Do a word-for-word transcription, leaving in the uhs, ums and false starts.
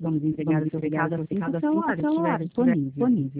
Vamos entregar o seu recado assim que o celular estiver disponível.